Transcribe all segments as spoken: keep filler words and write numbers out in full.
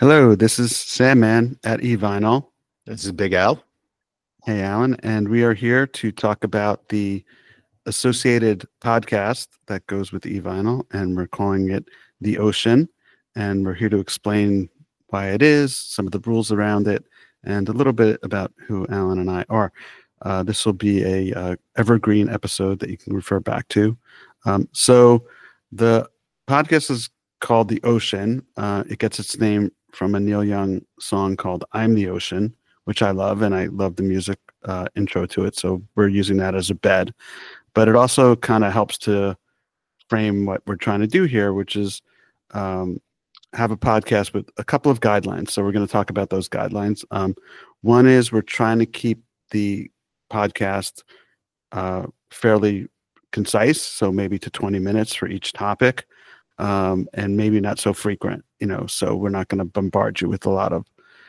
Hello, this is Sandman at eVinyl. This is Big Al. Hey, Alan, and we are here to talk about the associated podcast that goes with eVinyl, and we're calling it The Ocean. And we're here to explain why it is, some of the rules around it, and a little bit about who Alan and I are. Uh, this will be a uh, evergreen episode that you can refer back to. Um, so the podcast is called The Ocean. Uh, it gets its name from a Neil Young song called I'm the Ocean, which I love, and I love the music uh, intro to it. So we're using that as a bed. But it also kind of helps to frame what we're trying to do here, which is um, have a podcast with a couple of guidelines. So we're going to talk about those guidelines. Um, one is we're trying to keep the podcast uh, fairly concise, so maybe to twenty minutes for each topic. Um, and maybe not so frequent, you know, so we're not going to bombard you with a lot of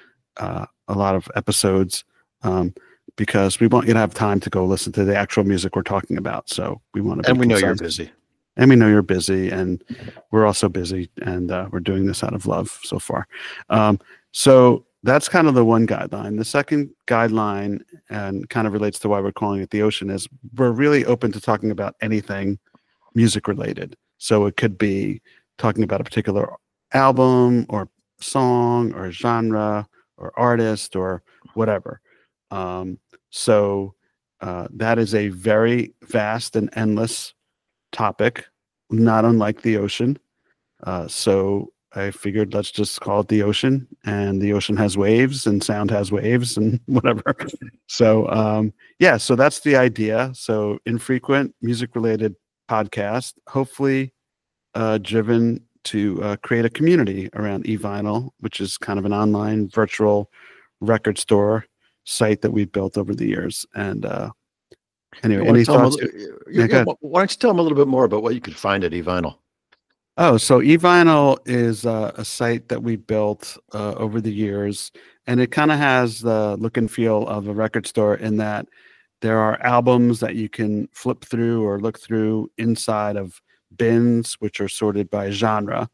uh, a lot of episodes um, because we want you to have time to go listen to the actual music we're talking about. So we want to, and we concise. know you're busy, and we know you're busy, and we're also busy, and uh, we're doing this out of love so far. Um, so that's kind of the one guideline. The second guideline, and kind of relates to why we're calling it The Ocean, is we're really open to talking about anything music related. So it could be talking about a particular album or song or genre or artist or whatever. Um, so uh, that is a very vast and endless topic, not unlike the ocean. Uh, so I figured let's just call it the ocean, and the ocean has waves and sound has waves and whatever. So um, yeah, so that's the idea. So infrequent music related podcast, hopefully uh, driven to uh, create a community around eVinyl, which is kind of an online virtual record store site that we've built over the years. And uh, anyway, any thoughts? A, yeah, yeah, why don't you tell them a little bit more about what you could find at eVinyl? Oh, so eVinyl is uh, a site that we built uh, over the years, and it kind of has the look and feel of a record store in that there are albums that you can flip through or look through inside of bins, which are sorted by genre.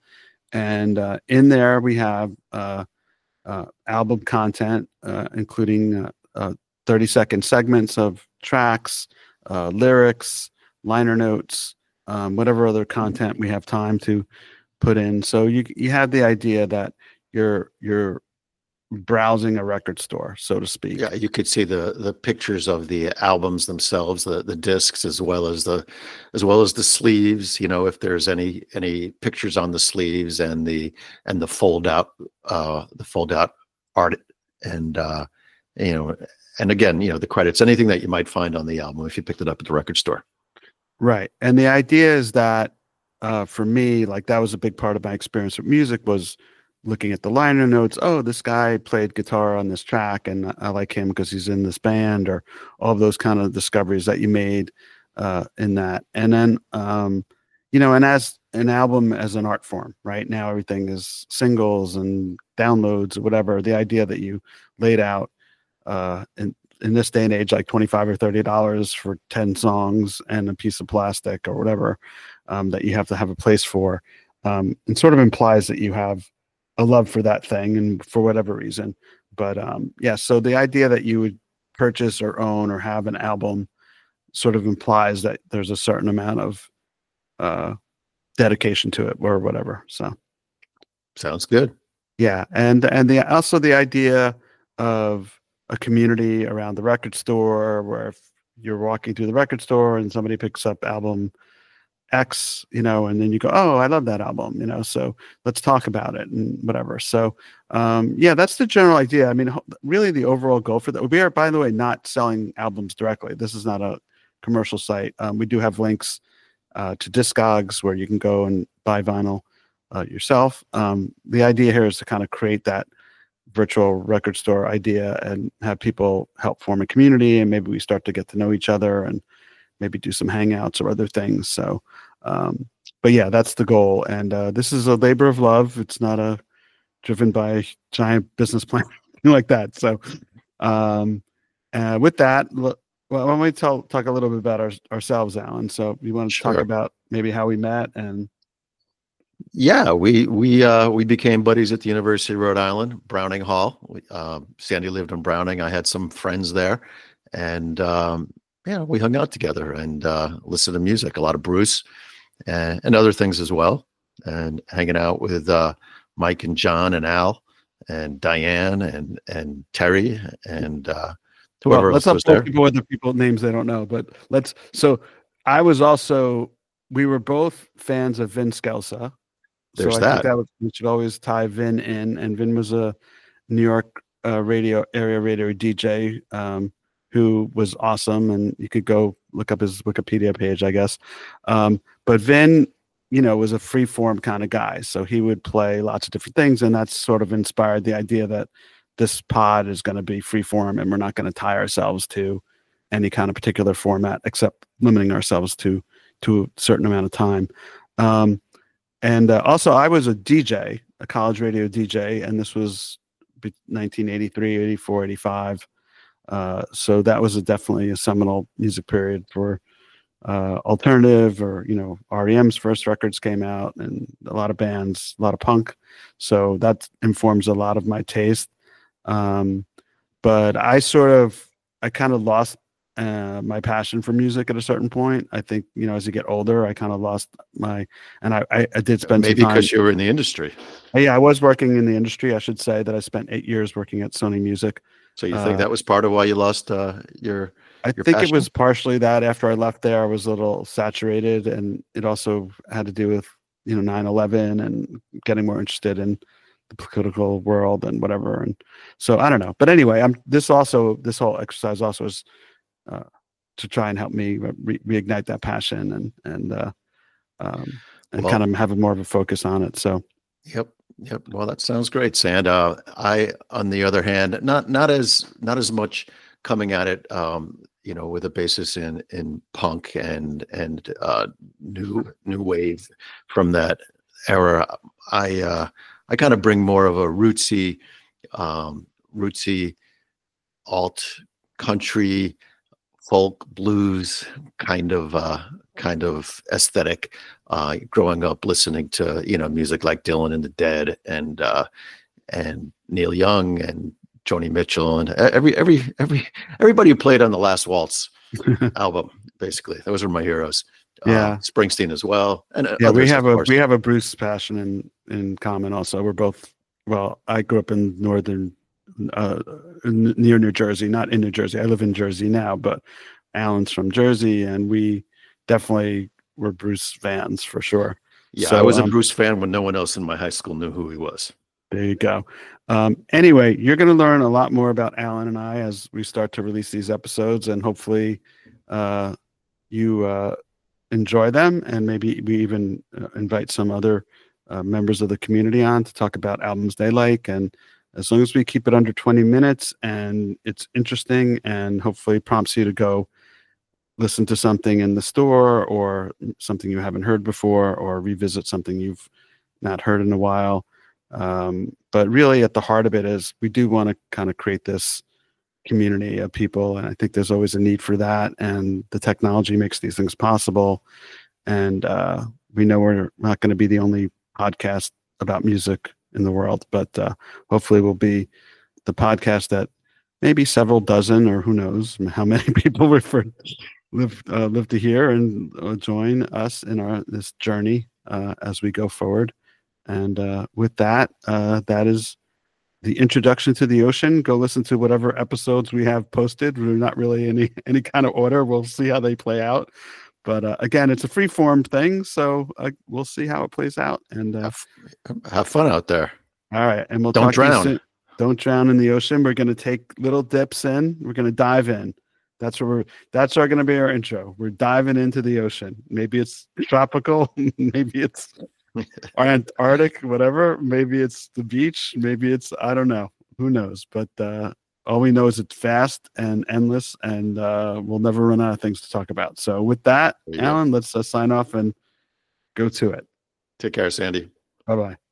And uh, in there, we have uh, uh, album content, uh, including uh, uh, thirty second segments of tracks, uh, lyrics, liner notes, um, whatever other content we have time to put in. So you you have the idea that you're you're browsing a record store, so to speak. Yeah, you could see the the pictures of the albums themselves, the the discs, as well as the as well as the sleeves. You know, if there's any any pictures on the sleeves, and the and the fold out uh, the fold out art, and uh, you know, and again, you know, the credits, anything that you might find on the album if you picked it up at the record store. Right, and the idea is that uh, for me, like that was a big part of my experience with music was looking at the liner notes. Oh, this guy played guitar on this track, and I like him because he's in this band, or all of those kind of discoveries that you made uh, in that. And then, um, you know, and as an album as an art form, right now everything is singles and downloads or whatever. The idea that you laid out uh, in in this day and age, like twenty-five or thirty dollars for ten songs and a piece of plastic or whatever um, that you have to have a place for, um, it sort of implies that you have a love for that thing and for whatever reason. But um, yeah, so the idea that you would purchase or own or have an album sort of implies that there's a certain amount of uh, dedication to it or whatever. So sounds good. Yeah, and and the also the idea of a community around the record store, where if you're walking through the record store and somebody picks up album X, you know, and then you go, oh, I love that album, you know, so let's talk about it and whatever. So, um, yeah, that's the general idea. I mean, really the overall goal for that. We are, by the way, not selling albums directly. This is not a commercial site. Um, we do have links uh, to Discogs where you can go and buy vinyl uh, yourself. Um, the idea here is to kind of create that virtual record store idea and have people help form a community, and maybe we start to get to know each other and maybe do some hangouts or other things. So, um, but yeah, that's the goal. And uh, this is a labor of love. It's not a driven by a giant business plan like that. So, um, uh, with that, well, why don't we tell, talk a little bit about our, ourselves, Alan? So, you want to Sure. talk about maybe how we met and Yeah, we we uh, we became buddies at the University of Rhode Island, Browning Hall. We, uh, Sandy lived in Browning. I had some friends there, and um, yeah, we hung out together and uh, listened to music, a lot of Bruce and, and other things as well, and hanging out with uh, Mike and John and Al and Diane and and Terry and uh, Well, whoever let's else not was bore there. people with the people names they don't know, but let's. So I was also, we were both fans of Vin Scelsa. So There's I think that. that was, we should always tie Vin in. And Vin was a New York uh, radio area radio D J um, who was awesome. And you could go look up his Wikipedia page, I guess. Um, but Vin, you know, was a free form kind of guy. So he would play lots of different things. And that's sort of inspired the idea that this pod is going to be free form and we're not going to tie ourselves to any kind of particular format except limiting ourselves to to a certain amount of time. Um, and uh, also I was a D J, a college radio D J, and this was nineteen eighty-three, eighty-four, eighty-five. Uh, so that was a, definitely a seminal music period for uh, alternative, or, you know, R E M's first records came out and a lot of bands, a lot of punk. So that informs a lot of my taste. Um, but I sort of, I kind of lost uh, my passion for music at a certain point. I think, you know, as you get older, I kind of lost my, and I, I, I did spend Maybe some time. because you were in the industry. Yeah, I was working in the industry. I should say that I spent eight years working at Sony Music. So you think Uh, that was part of why you lost uh, your I your think passion? it was partially that. After I left there, I was a little saturated, and it also had to do with, you know, nine eleven and getting more interested in the political world and whatever. And so I don't know. But anyway, I'm this also this whole exercise also is uh, to try and help me re- reignite that passion and and uh, um, and Well, kind of have more of a focus on it. So Yep. Yep. Well, that sounds great, Sand. Uh, I, on the other hand, not not as not as much coming at it, um, you know, with a basis in in punk and and uh, new new wave from that era. I uh, I kind of bring more of a rootsy, um, rootsy alt country, folk blues kind of uh, kind of aesthetic. Uh, growing up listening to, you know, music like Dylan and the Dead and uh, and Neil Young and Joni Mitchell and every every every everybody who played on the Last Waltz album. Basically, those are my heroes. yeah, Uh, Springsteen as well, and uh, yeah, we others, have of a course. we have a Bruce passion in in common. Also, we're both. Well, I grew up in northern, uh, n- near New Jersey, not in New Jersey. I live in Jersey now, but Alan's from Jersey, and we definitely were Bruce fans for sure. Yeah, I So was a um, Bruce fan when no one else in my high school knew who he was. there you go. Um, anyway, you're going to learn a lot more about Alan and I as we start to release these episodes, and hopefully, uh, you uh, enjoy them, and maybe we even uh, invite some other uh, members of the community on to talk about albums they like. And as long as we keep it under twenty minutes and it's interesting and hopefully prompts you to go listen to something in the store or something you haven't heard before, or revisit something you've not heard in a while. Um, but really at the heart of it is we do want to kind of create this community of people. And I think there's always a need for that. And the technology makes these things possible. And uh, we know we're not going to be the only podcast about music in the world, but uh, hopefully we'll be the podcast that maybe several dozen, or who knows how many people refer live uh, live to hear and uh, join us in our this journey uh, as we go forward. And uh, with that, uh, that is the introduction to the ocean. Go listen to whatever episodes we have posted. We're not really any any kind of order. We'll see how they play out. But uh, again, it's a free form thing, so uh, we'll see how it plays out. And uh, Have, have fun out there. all right, and we'll Don't talk to you drown. soon. Don't drown in the ocean. We're going to take little dips in. We're going to dive in. That's where we're. That's our going to be our intro. We're diving into the ocean. Maybe it's tropical. Maybe it's Antarctic. Whatever. Maybe it's the beach. Maybe it's I don't know. Who knows? But uh, all we know is it's vast and endless, and uh, we'll never run out of things to talk about. So with that, There you go. Alan, let's uh, sign off and go to it. Take care, Sandy. Bye bye.